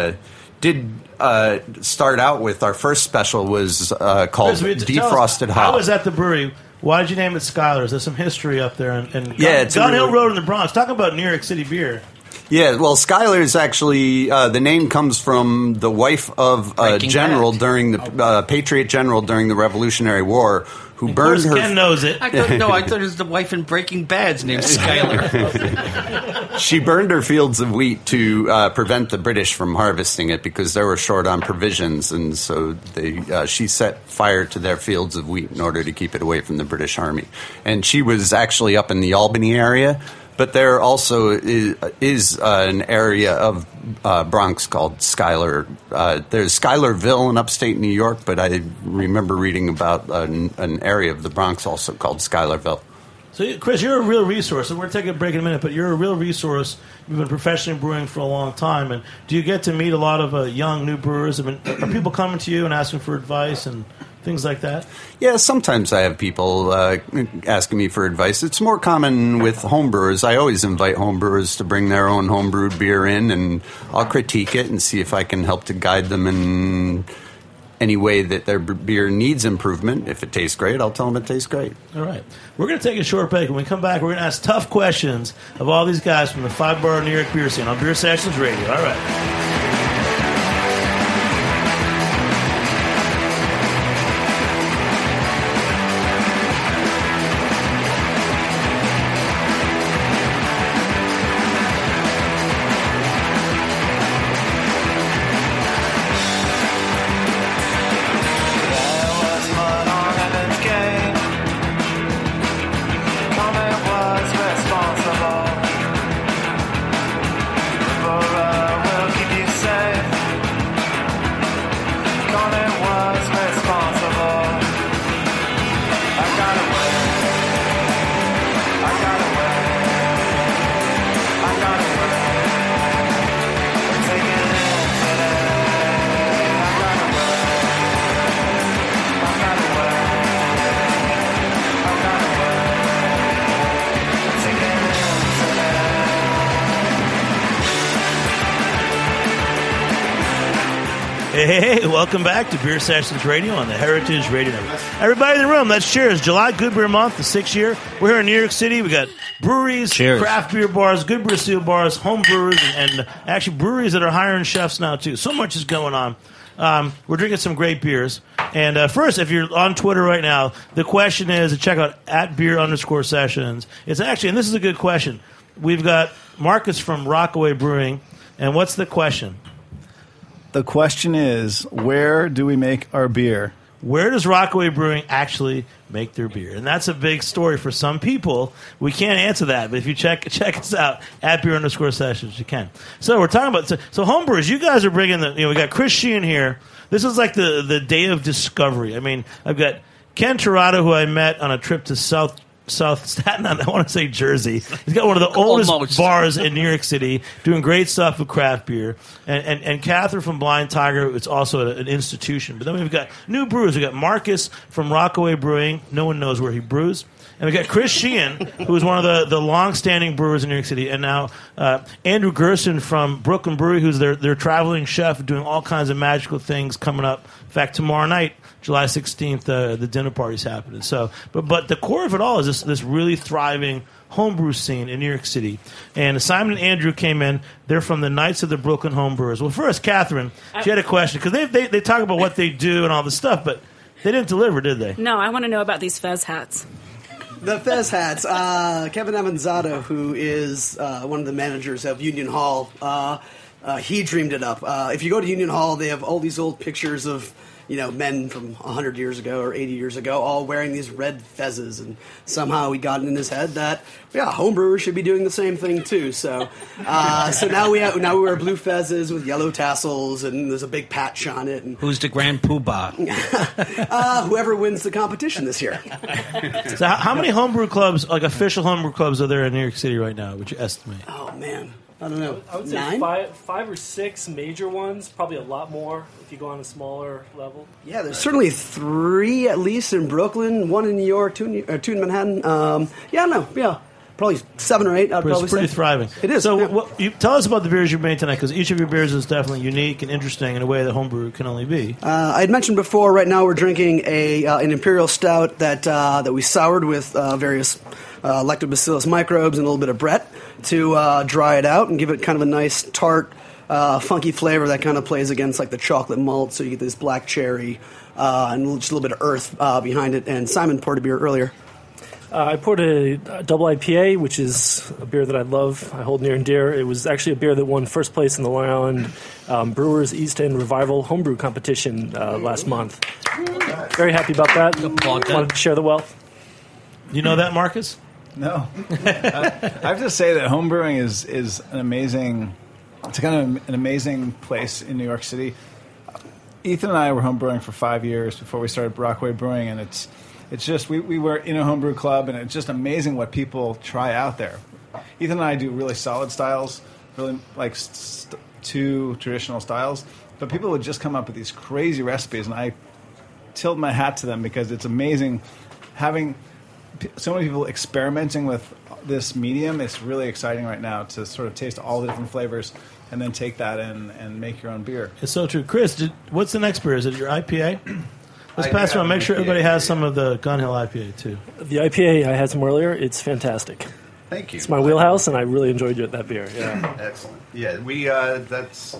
did start out with our first special was called Defrosted Hop. I was at the brewery. Why did you name it Skylar's? There's some history up there. And Gun Hill Road in the Bronx. Talk about New York City beer. Yeah, well, Skylar's actually, the name comes from the wife of a general during the Patriot general during the Revolutionary War who burned her. Ken knows it. I thought it was the wife in Breaking Bad's named Skylar. She burned her fields of wheat to prevent the British from harvesting it because they were short on provisions, and so she set fire to their fields of wheat in order to keep it away from the British Army. And she was actually up in the Albany area. But there also is an area of Bronx called Schuyler. There's Schuylerville in upstate New York, but I remember reading about an area of the Bronx also called Schuylerville. So, Chris, you're a real resource. And we're taking a break in a minute, but you're a real resource. You've been professionally brewing for a long time. And do you get to meet a lot of young new brewers? I mean, are people coming to you and asking for advice and things like that? Yeah, sometimes I have people asking me for advice. It's more common with homebrewers. I always invite homebrewers to bring their own homebrewed beer in, and I'll critique it and see if I can help to guide them in any way that their beer needs improvement. If it tastes great, I'll tell them it tastes great. All right. We're going to take a short break. When we come back, we're going to ask tough questions of all these guys from the 5-borough New York beer scene on Beer Sessions Radio. All right. We'll keep you Hey, welcome back to Beer Sessions Radio on the Heritage Radio Network. Everybody in the room, let's cheers. July Good Beer Month, the 6th year. We're here in New York City. We got breweries, craft beer bars, Good Beer Seal bars, home brewers, and actually breweries that are hiring chefs now, too. So much is going on. We're drinking some great beers. And first, if you're on Twitter right now, the question is to check out @beer_sessions. It's actually, and this is a good question. We've got Marcus from Rockaway Brewing. And what's the question? The question is, where do we make our beer? Where does Rockaway Brewing actually make their beer? And that's a big story for some people. We can't answer that, but if you check us out @beer_sessions, you can. So we're talking about so homebrewers. You guys are bringing we got Chris Sheehan here. This is like the day of discovery. I mean, I've got Ken Tirado, who I met on a trip to South Staten Island, I want to say Jersey. He's got one of the oldest bars in New York City, doing great stuff with craft beer. And Catherine from Blind Tiger, it's also an institution. But then we've got new brewers. We've got Marcus from Rockaway Brewing. No one knows where he brews. And we've got Chris Sheehan, who is one of the long-standing brewers in New York City. And now Andrew Gerson from Brooklyn Brewery, who's their traveling chef, doing all kinds of magical things coming up. In fact, tomorrow night, July 16th, the dinner party's happening. So, but the core of it all is this really thriving homebrew scene in New York City. And Simon and Andrew came in. They're from the Knights of the Brooklyn Homebrewers. Well, first, Catherine, she had a question, because they talk about what they do and all this stuff, but they didn't deliver, did they? No, I want to know about these Fez hats. The Fez hats. Kevin Avanzado, who is one of the managers of Union Hall, he dreamed it up. If you go to Union Hall, they have all these old pictures of men from 100 years ago or 80 years ago, all wearing these red fezzes, and somehow he got it in his head that homebrewers should be doing the same thing too. So, now we wear blue fezzes with yellow tassels, and there's a big patch on it. And who's the grand poobah? Whoever wins the competition this year. So, how many homebrew clubs, like official homebrew clubs, are there in New York City right now? Would you estimate? Oh man. I don't know. I would say 9? five or 6 major ones, probably a lot more if you go on a smaller level. Yeah, there's certainly 3 at least in Brooklyn, 1 in New York, 2 in Manhattan. Probably 7 or 8. It's pretty thriving. It is. So you tell us about the beers you made tonight, because each of your beers is definitely unique and interesting in a way that homebrew can only be. I had mentioned before, right now we're drinking an Imperial Stout that we soured with various Lactobacillus microbes and a little bit of Brett to dry it out and give it kind of a nice tart, funky flavor that kind of plays against like the chocolate malt, so you get this black cherry and just a little bit of earth behind it. And Simon poured a beer earlier. I poured a double IPA, which is a beer that I love. I hold near and dear. It was actually a beer that won first place in the Long Island Brewers East End Revival Homebrew Competition last month. Very happy about that. Wanted to share the wealth. You know that, Marcus? No. I have to say that homebrewing is an amazing. It's kind of an amazing place in New York City. Ethan and I were homebrewing for 5 years before we started Rockaway Brewing, and it's just we were in a homebrew club, and it's just amazing what people try out there. Ethan and I do really solid styles, really like 2 traditional styles, but people would just come up with these crazy recipes, and I tilt my hat to them because it's amazing having so many people experimenting with this medium. It's really exciting right now to sort of taste all the different flavors and then take that and make your own beer. It's so true. Chris, what's the next beer? Is it your IPA? Let's pass around. Make sure everybody has some of the Gun Hill IPA, too. The IPA I had some earlier. It's fantastic. Thank you. It's my wheelhouse, and I really enjoyed that beer. Yeah. Excellent. Yeah, we that's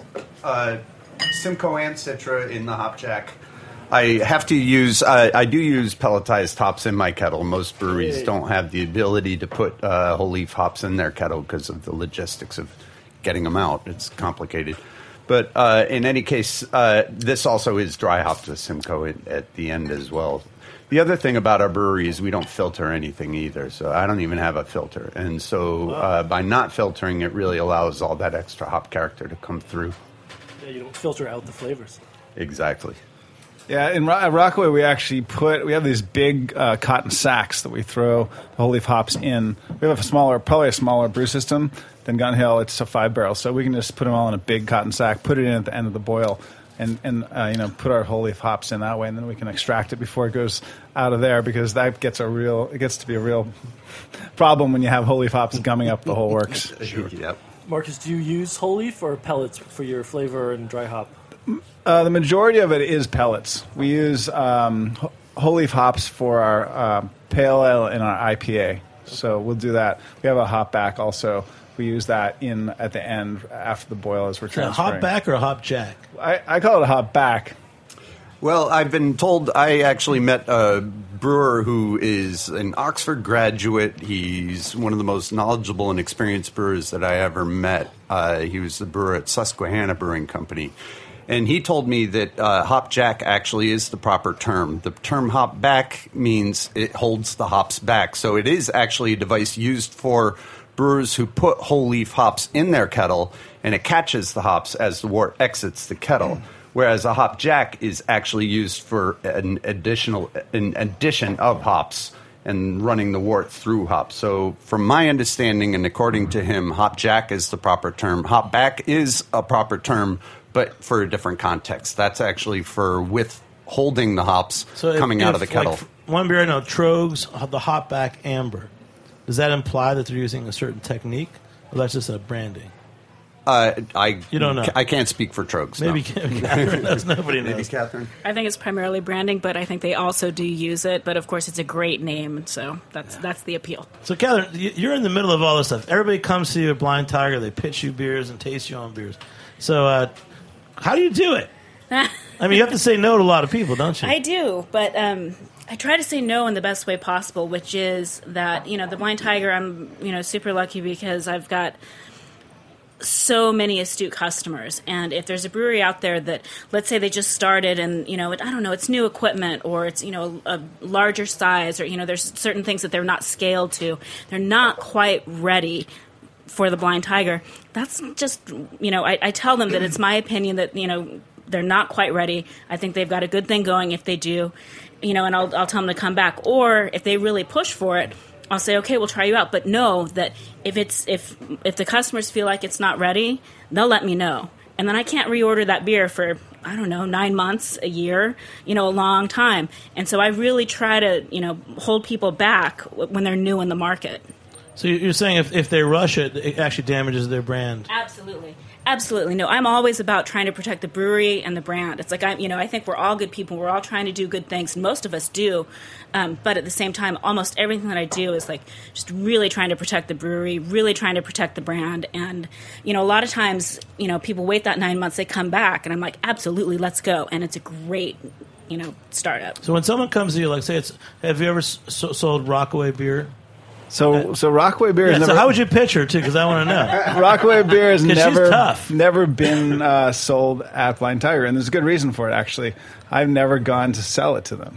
Simcoe and Citra in the hop jack. I have to use. I do use pelletized hops in my kettle. Most breweries don't have the ability to put whole leaf hops in their kettle because of the logistics of getting them out. It's complicated. But in any case, this also is dry hopped with Simcoe at the end as well. The other thing about our brewery is we don't filter anything either, so I don't even have a filter. And so by not filtering, it really allows all that extra hop character to come through. Yeah, you don't filter out the flavors. Exactly. Yeah, in Rockaway, we actually we have these big cotton sacks that we throw the whole leaf hops in. We have probably a smaller brew system than Gun Hill. It's a 5-barrel, so we can just put them all in a big cotton sack, put it in at the end of the boil, and put our whole leaf hops in that way, and then we can extract it before it goes out of there, because that gets to be a real problem when you have whole leaf hops gumming up the whole works. Sure. Yep. Marcus, do you use whole leaf or pellets for your flavor and dry hop? The majority of it is pellets. We use whole leaf hops for our pale ale and our IPA. So we'll do that. We have a hop back also. We use that at the end after the boil as we're transferring. A hop back or a hop jack? I call it a hop back. Well, I've been told I actually met a brewer who is an Oxford graduate. He's one of the most knowledgeable and experienced brewers that I ever met. He was the brewer at Susquehanna Brewing Company. And he told me that hop jack actually is the proper term. The term hop back means it holds the hops back. So it is actually a device used for brewers who put whole leaf hops in their kettle, and it catches the hops as the wort exits the kettle. Whereas a hop jack is actually used for an addition of hops and running the wort through hops. So from my understanding, and according to him, hop jack is the proper term. Hop back is a proper term, but for a different context. That's actually for withholding the hops coming out of the kettle. Like one beer I know, Trogs, the hop back amber. Does that imply that they're using a certain technique, or that's just a branding? You don't know. I can't speak for Trogs. Maybe no. Catherine knows. Nobody knows. Maybe Catherine. I think it's primarily branding, but I think they also do use it. But of course, it's a great name, so that's the appeal. So, Catherine, you're in the middle of all this stuff. Everybody comes to you at Blind Tiger. They pitch you beers and taste you on beers. So, how do you do it? I mean, you have to say no to a lot of people, don't you? I do, but I try to say no in the best way possible, which is that, the Blind Tiger, I'm, super lucky because I've got so many astute customers. And if there's a brewery out there that, let's say they just started and, I don't know, it's new equipment or it's, a larger size or, there's certain things that they're not scaled to. They're not quite ready for the Blind Tiger. That's just, I tell them that it's my opinion that, they're not quite ready. I think they've got a good thing going if they do, and I'll tell them to come back. Or if they really push for it, I'll say, okay, we'll try you out. But know that if the customers feel like it's not ready, they'll let me know. And then I can't reorder that beer for, 9 months, a year, a long time. And so I really try to, hold people back when they're new in the market. So you're saying if they rush it, it actually damages their brand? Absolutely. Absolutely. No, I'm always about trying to protect the brewery and the brand. It's like, I think we're all good people. We're all trying to do good things. And most of us do. But at the same time, almost everything that I do is like just really trying to protect the brewery, really trying to protect the brand. And, a lot of times, people wait that 9 months, they come back. And I'm like, absolutely, let's go. And it's a great, startup. So when someone comes to you, like, say have you ever sold Rockaway beer? So Rockaway beer. So how would you pitch her too? Because I want to know. Rockaway beer has tough. never been sold at Blind Tiger, and there's a good reason for it. Actually, I've never gone to sell it to them.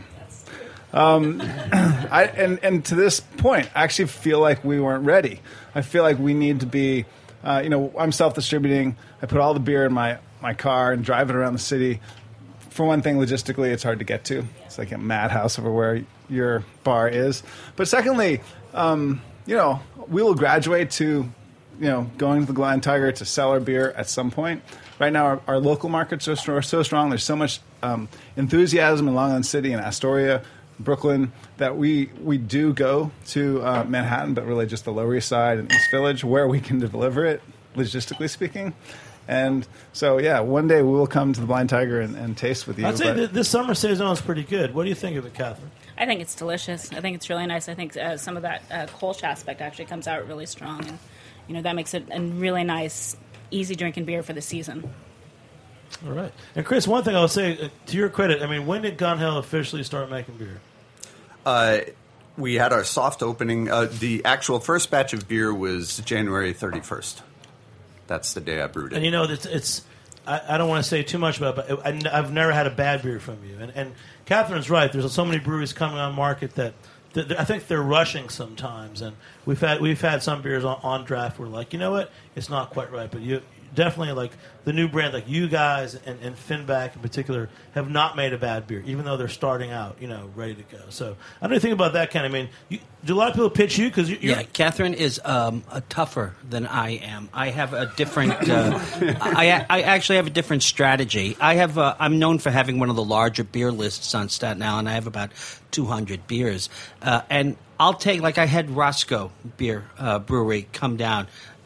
And to this point, I actually feel like we weren't ready. I feel like we need to be. I'm self-distributing. I put all the beer in my car and drive it around the city. For one thing, logistically, it's hard to get to. It's like a madhouse over where your bar is. But secondly, we will graduate to, going to the Blind Tiger to sell our beer at some point. Right now, our local markets are so strong. There's so much enthusiasm in Long Island City and Astoria, Brooklyn, that we do go to Manhattan, but really just the Lower East Side and East Village, where we can deliver it, logistically speaking. And so, one day we will come to the Blind Tiger and taste with you. I'd say this summer saison is pretty good. What do you think of it, Catherine? I think it's delicious. I think it's really nice. I think some of that Kolsch aspect actually comes out really strong. And, that makes it a really nice, easy drinking beer for the season. All right. And, Chris, one thing I'll say, to your credit, when did Gun Hill officially start making beer? We had our soft opening. The actual first batch of beer was January 31st. That's the day I brewed it. And it's I don't want to say too much about it, but I've never had a bad beer from you. And Catherine's right. There's so many breweries coming on market that I think they're rushing sometimes. And we've had some beers on draft where like, you know what, it's not quite right. But you definitely, like the new brand, like you guys and Finback in particular, have not made a bad beer, even though they're starting out, ready to go. So I don't think about that kind of. Do a lot of people pitch you because yeah, Catherine is tougher than I am. I have a different. I actually have a different strategy. I'm known for having one of the larger beer lists on Staten Island. I have about 200 beers, and I'll take, like, I had Roscoe Beer Brewery come down.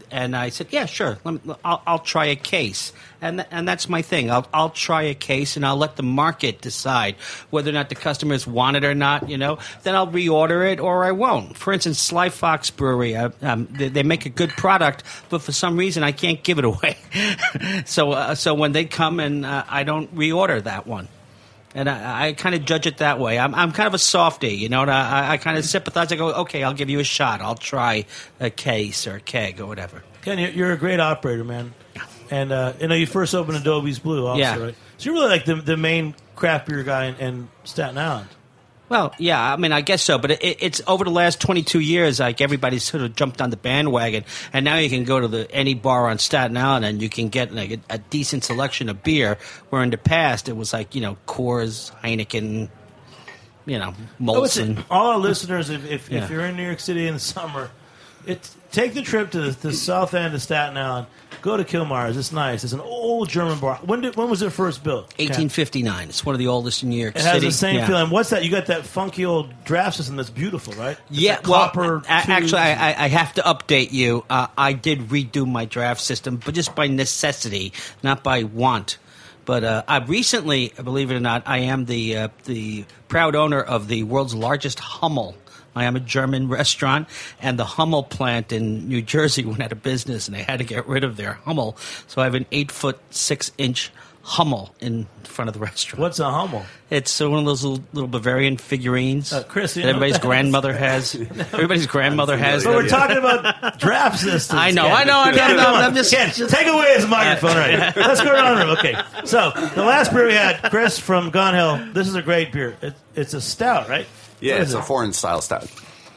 And I said, yeah, sure. I'll try a case. And that's my thing. I'll try a case, and I'll let the market decide whether or not the customers want it or not, Then I'll reorder it or I won't. For instance, Sly Fox Brewery, they make a good product, but for some reason I can't give it away. So when they come and I don't reorder that one. And I kind of judge it that way. I'm kind of a softie, and I kind of sympathize. I go, okay, I'll give you a shot. I'll try a case or a keg or whatever. Ken, you're a great operator, man. And you first opened Adobe's Blue, also, Yeah. right? So you're really like the main craft beer guy in Staten Island. Well, yeah, I mean, I guess so. But it's over the last 22 years, like everybody's sort of jumped on the bandwagon, and now you can go to any bar on Staten Island and you can get like a decent selection of beer. Where in the past it was like Coors, Heineken, Molson. All our listeners, if you're in New York City in the summer, take the trip to the south end of Staten Island. Go to Kilmeyer's. It's nice. It's an old German bar. When was it first built? 1859. It's one of the oldest in New York City. It has the same feeling. What's that? You got that funky old draft system that's beautiful, right? Yeah, copper. Actually, I have to update you. I did redo my draft system, but just by necessity, not by want. But I recently, believe it or not, I am the proud owner of the world's largest Hummel. I am a German restaurant, and the Hummel plant in New Jersey went out of business, and they had to get rid of their Hummel. So I have an 8-foot 6-inch Hummel in front of the restaurant. What's a Hummel? It's one of those little Bavarian figurines Chris, that everybody's grandmother has. Everybody's grandmother has. But we're talking about draft systems. I know. I'm just take away his microphone right now. Let's go around the room. Okay. So the last beer we had, Chris from Gone Hill. This is a great beer. It's a stout, right? Yeah, it's a foreign style stout.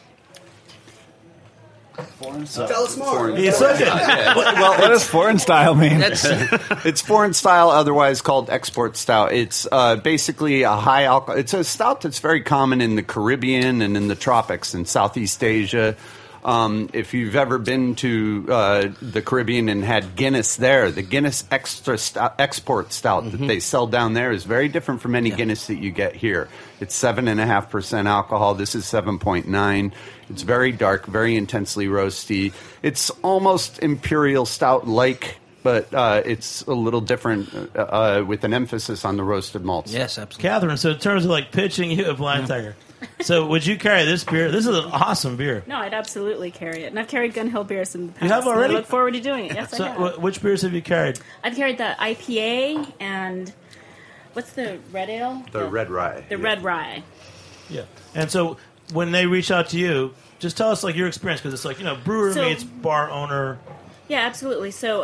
Tell us more. It's so good. Well, what does foreign style mean? It's foreign style, otherwise called export stout. It's basically a high alcohol. It's a stout that's very common in the Caribbean and in the tropics in Southeast Asia. If you've ever been to the Caribbean and had Guinness there, the Guinness export stout that they sell down there is very different from any Guinness that you get here. It's 7.5% alcohol. This is 7.9. It's very dark, very intensely roasty. It's almost imperial stout-like, but it's a little different with an emphasis on the roasted malts. Yes, absolutely. Catherine, so in terms of like pitching you a Blind Tiger, so would you carry this beer? This is an awesome beer. No, I'd absolutely carry it. And I've carried Gun Hill beers in the past. You have already? I look forward to doing it. Yes, So I have. which beers have you carried? I've carried the IPA and what's the red ale? The red rye. The red rye. Yeah. And so when they reach out to you, just tell us like your experience, because it's like, brewer meets bar owner. Yeah, absolutely. So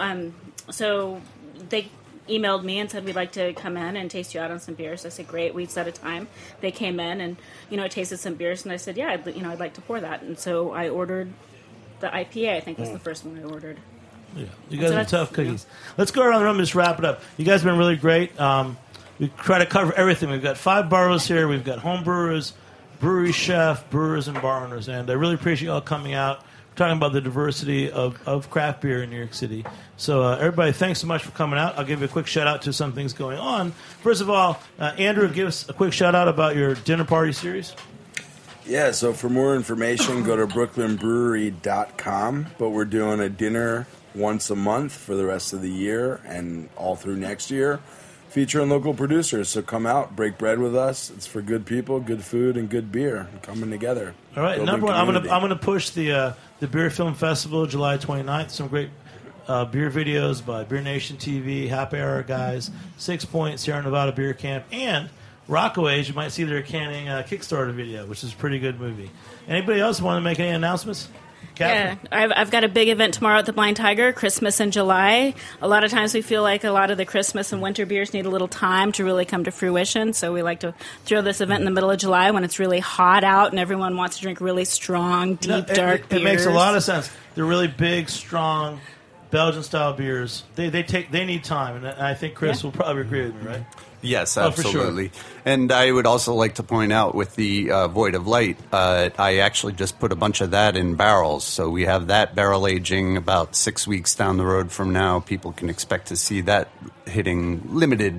they emailed me and said, we'd like to come in and taste you out on some beers. I said, great. We set a time. They came in and, tasted some beers, and I said, yeah, I'd like to pour that. And so I ordered the IPA, I think was the first one I ordered. Yeah, you guys are tough cookies. Let's go around the room and just wrap it up. You guys have been really great. We try to cover everything. We've got 5 boroughs here. We've got home brewers, brewery chef, brewers, and bar owners. And I really appreciate you all coming out. We're talking about the diversity of craft beer in New York City. So everybody, thanks so much for coming out. I'll give you a quick shout-out to some things going on. First of all, Andrew, give us a quick shout-out about your dinner party series. Yeah, so for more information, go to brooklynbrewery.com. But we're doing a dinner once a month for the rest of the year and all through next year, featuring local producers. So come out, break bread with us. It's for good people, good food, and good beer coming together. All right, Building number one, I'm community. going to push the Beer Film Festival, July 29th. Some great beer videos by Beer Nation TV, Happy Hour guys, 6 Point, Sierra Nevada Beer Camp, and Rockaways. You might see their canning Kickstarter video, which is a pretty good movie. Anybody else want to make any announcements? Catherine? Yeah, I've got a big event tomorrow at the Blind Tiger, Christmas in July. A lot of times we feel like a lot of the Christmas and winter beers need a little time to really come to fruition, so we like to throw this event in the middle of July when it's really hot out and everyone wants to drink really strong, deep, dark beers. It makes a lot of sense. They're really big, strong Belgian-style beers. They need time, and I think Chris will probably agree with me, right? Yes, Oh, for sure. absolutely. And I would also like to point out with the Void of Light, I actually just put a bunch of that in barrels. So we have that barrel aging about 6 weeks down the road from now. People can expect to see that hitting limited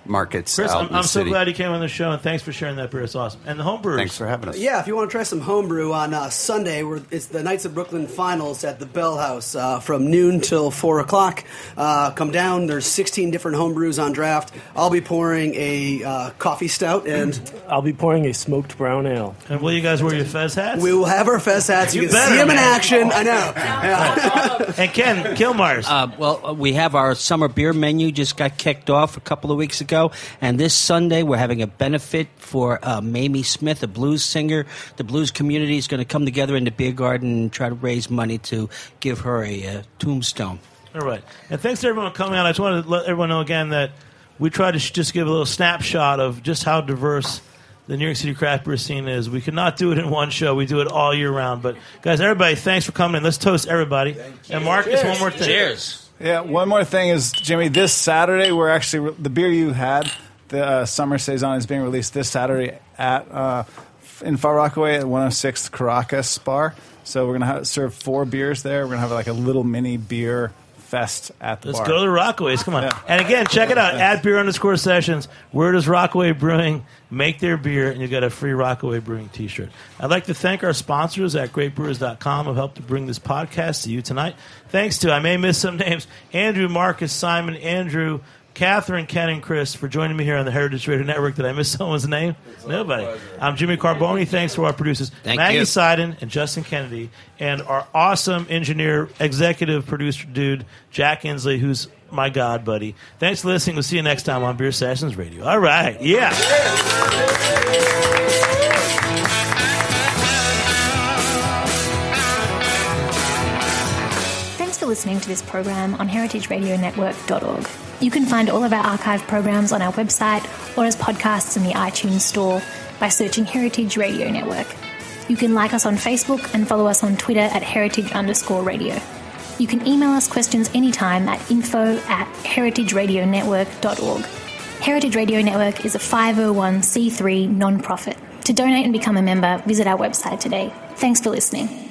markets Chris, out in the I'm so city. glad you came on the show, and thanks for sharing that beer. It's awesome. And the homebrewers. Thanks for having us. Yeah, if you want to try some homebrew on Sunday, it's the Knights of Brooklyn finals at the Bell House from noon till 4 o'clock. Come down. There's 16 different homebrews on draft. I'll be pouring a coffee stout, and I'll be pouring a smoked brown ale. And will you guys wear your Fez hats? we will have our Fez hats. You can better, see them in man. action. I know. Yeah. And Ken Kilmars. We have our summer beer menu just got kicked off a couple of weeks ago, and this Sunday we're having a benefit for Mamie Smith, a blues singer. The blues community is going to come together in the beer garden and try to raise money to give her a tombstone. All right. And thanks to everyone coming out. I just wanted to let everyone know again that we try to just give a little snapshot of just how diverse the New York City craft beer scene is. We could not do it in one show. We do it all year round. But, guys, everybody, thanks for coming in. Let's toast everybody. And Marcus, one more thing. Cheers. Yeah, one more thing is, Jimmy, this Saturday, we're actually, the beer you had, the Summer Saison, is being released this Saturday at in Far Rockaway at 106 Caracas Bar. So we're going to serve 4 beers there. We're going to have like a little mini beer fest at the bar. Let's go to the Rockaways. Come on. Yeah. And again, check it out. At @beer_sessions. Where does Rockaway Brewing make their beer? And you get a free Rockaway Brewing t-shirt. I'd like to thank our sponsors at greatbrewers.com who helped to bring this podcast to you tonight. Thanks to, I may miss some names, Andrew, Marcus, Simon, Andrew, Catherine, Ken, and Chris for joining me here on the Heritage Radio Network. Did I miss someone's name? Nobody. I'm Jimmy Carboni. Thanks to our producers, Maggie Seiden and Justin Kennedy, and our awesome engineer, executive producer dude, Jack Inslee, who's my god buddy. Thanks for listening. We'll see you next time on Beer Sessions Radio. All right. Yeah. Thanks for listening to this program on heritageradionetwork.org. You can find all of our archive programs on our website or as podcasts in the iTunes Store by searching Heritage Radio Network. You can like us on Facebook and follow us on Twitter at @heritage_radio. You can email us questions anytime at info@heritageradionetwork.org. Heritage Radio Network is a 501c3 non-profit. To donate and become a member, visit our website today. Thanks for listening.